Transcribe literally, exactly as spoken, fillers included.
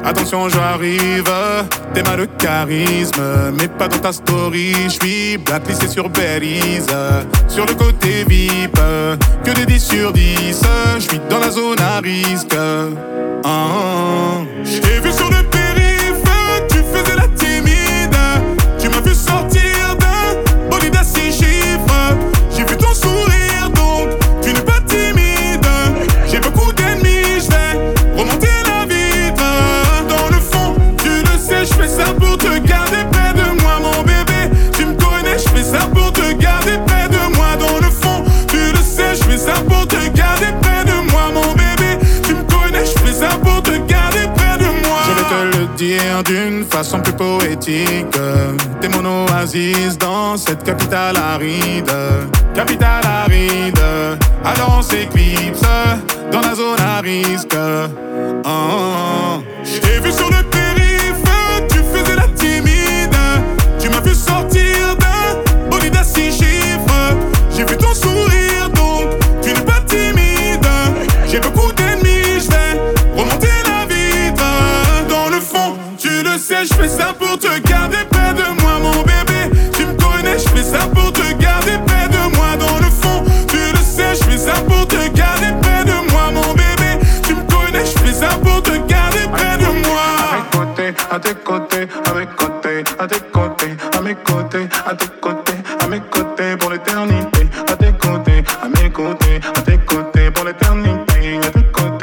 Attention, j'arrive, t'es mal de charisme, mais pas dans ta story. J'suis blacklisté sur Belize, sur le côté V I P, que des dix sur dix. J'suis dans la zone à risque. Oh, oh. J't'ai vu sur le périph', tu faisais la timide. Tu m'as vu sortir d'un bolide à six chiffres. J'ai vu ton sourire, donc tu n'es pas timide. J'ai beaucoup d'ennemis, j'vais remonter la vitre. Dans le fond, tu le sais, j'fais ça pour te garder près de moi, mon bébé. Tu me connais, j'fais ça pour te garder près de moi. Dans le fond, tu le sais, j'fais ça pour te garder près de moi, mon bébé. Tu me connais, j'fais ça pour te garder près de moi. Je vais te le dire d'une façon plus poétique. T'es mon oasis dans cette capitale aride. Capitale aride, alors on s'éclipse dans la zone à risque. Oh, oh. J't'ai vu sur le périph', tu faisais la timide. Tu m'as vu sortir d'un bolide à six chiffres. J'ai vu ton sourire, donc tu n'es pas timide. J'ai beaucoup d'ennemis, j'vais remonter la vitre. Dans le fond, tu le sais, j'fais ça pour te garder près de moi, mon bébé. Tu me connais, j'fais ça pour te garder près de moi. Dans le fond, tu le sais, j'fais ça pour te garder près de moi, mon bébé. Tu me connais, j'fais ça pour te garder près de moi. À tes côtés, à mes côtés, à tes côtés, à mes côtés, à tes côtés, à mes côtés pour l'éternité. À tes côtés, à mes côtés, à tes côtés pour l'éternité. À tes côtés.